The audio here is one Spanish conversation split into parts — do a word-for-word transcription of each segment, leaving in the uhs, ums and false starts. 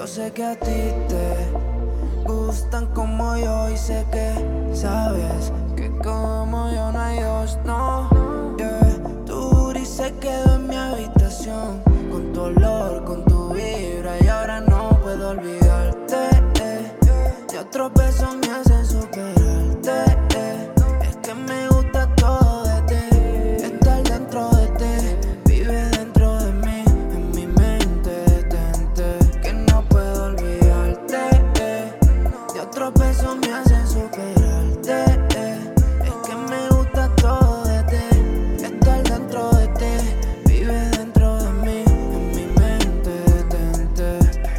sé que a ti te gustan como yo y sé que sabes que como yo no hay dos, no, yeah. Tu gris se quedó en mi habitación con tu olor, con tu vibra y ahora no puedo olvidarte, eh. Y otros besos me hacen superarte, eh. Es que me gusta todo de ti, estar dentro de ti, vive dentro de mí, en mi mente detente, que no puedo olvidarte, eh. Y otros besos me hacen superarte, eh. Es que me gusta todo de ti, estar dentro de ti, vive dentro de mí, en mi mente detente.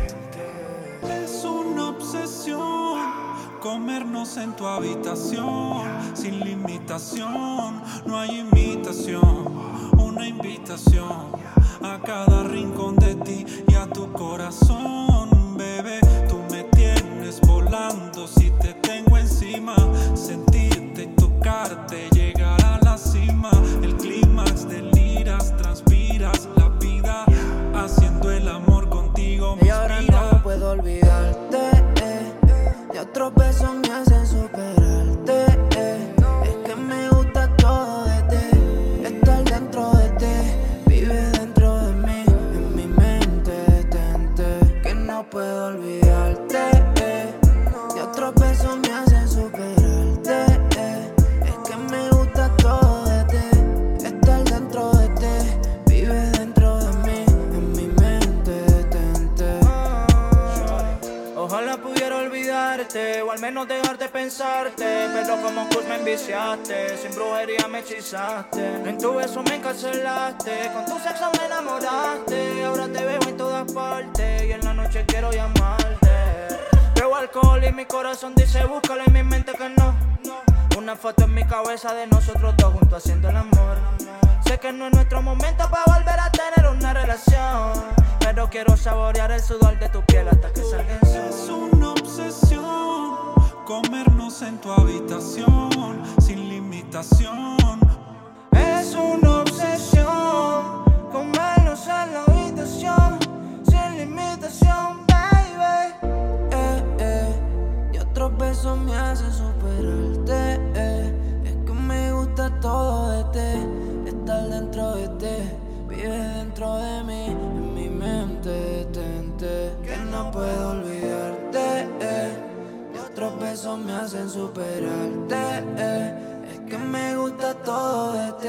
Es una obsesión comernos en tu habitación, sin limitación, no hay imitación, una invitación a cada rincón de ti y a tu corazón, bebé. Tú me tienes volando si te tengo encima, sentirte y tocarte, llegar a la cima, el clímax, deliras, transpiras la vida, haciendo el amor contigo me Y ahora inspira. no puedo olvidarte, eh. Y otros besos me hacen superarte, eh. Es que me gusta todo de ti, estar dentro de ti, vive dentro de mí, en mi mente detente, que no puedo olvidarte, eh. Y otros besos me hacen superarte, eh. Es que me gusta todo de ti, estar dentro de ti, vive dentro de mí, en mi mente detente. Ojalá pudiera olvidarte, o al menos dejarte pensarte, pero como Kurt me enviciaste, sin brujería me hechizaste, en tu beso me encarcelaste, con tu sexo me enamoraste, ahora te veo en todas partes, y en la noche quiero llamarte. Veo alcohol y mi corazón dice búscalo, en mi mente que no. Una foto en mi cabeza de nosotros dos juntos haciendo el amor. Sé que no es nuestro momento para volver a tener una relación, pero quiero saborear el sudor de tu piel hasta que salga el sol. Es una obsesión comernos en tu habitación, sin limitación. Es una obsesión comernos en la habitación, sin limitación, baby. Eh, eh, y otros besos me hacen superarte, eh. Es que me gusta todo de ti, estar dentro de ti, vive dentro de mí, en mi mente detente, que no puedo olvidarte, eh. Y otros besos me hacen superarte, eh. Es que me gusta todo de